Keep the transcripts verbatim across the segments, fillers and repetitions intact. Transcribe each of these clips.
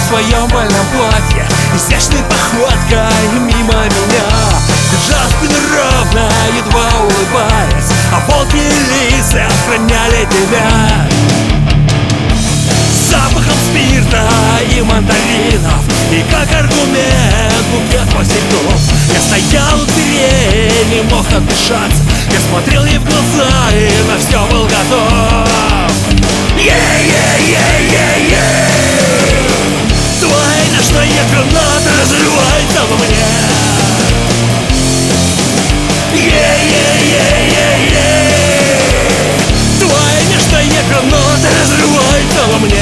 своем больном платье, изящной походкой мимо меня. Держа спину ровно, едва улыбаясь, а волки лисы охраняли тебя. Запахом спирта и мандаринов, и как аргумент букет пустяков. Я стоял у дверей, не мог отдышаться. Я смотрел ей в глаза и на все был готов. Е-е-е-е-е, твоя нежная граната разрывается во мне. Е-е-е-е-е, твоя нежная граната разрывается во мне.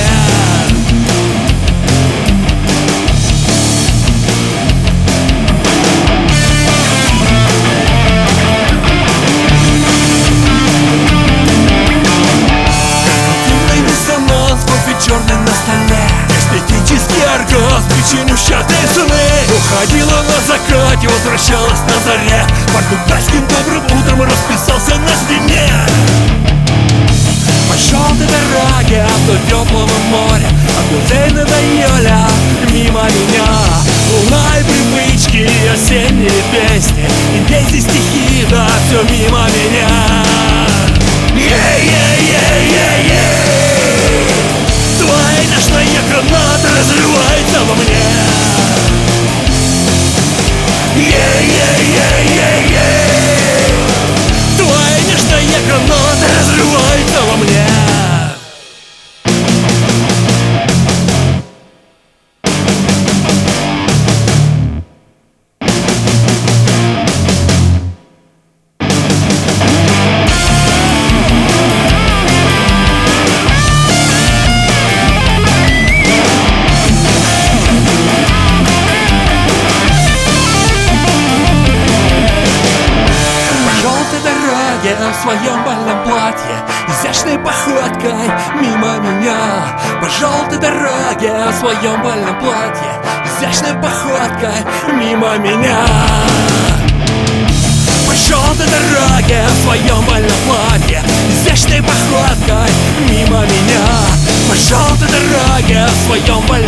Черный на столе, эстетический оргазм, причиню счастные сны. Уходила на закате, возвращалась на заре. Португальским добрым утром расписался на стене. По желтой дороге вдоль теплого моря, от друзей надоели мимо меня. Луна и привычки, осенние песни, индейцы, стихи, да все мимо меня. Е-е-е-е-е, твоя нежная граната разрывается во мне. Е-е-е-е-е, твоя нежная граната разрывается во мне. В своем больном платье, изящной походкой мимо меня. По желтой дороге в своем больном платье, изящной походкой мимо меня. По желтой дороге в своем больном платье, изящной походкой мимо меня. По желтой дороге в своем больном